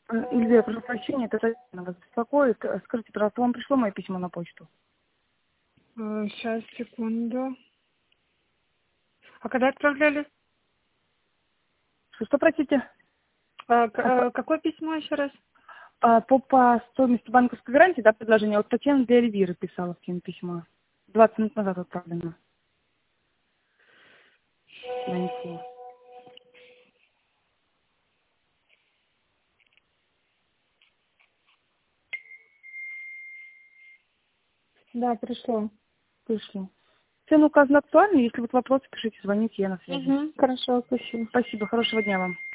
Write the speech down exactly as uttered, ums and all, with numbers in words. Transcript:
Эльвира, прошу прощения, это Татьяна вас беспокоит. Скажите, пожалуйста, вам пришло мое письмо на почту? Сейчас, секунду. А когда отправляли? Что, что простите? А, к- А, а, какое письмо еще раз? а, по, по стоимости банковской гарантии, да, предложение, вот Татьяна для Эльвиры писала в теме письма. двадцать минут назад отправлено. На инфу. Да, пришло. Пришло. Цены указаны актуальны. Если будут вопросы, пишите, звоните, я на связи. Угу, хорошо, спасибо. Спасибо, хорошего дня вам.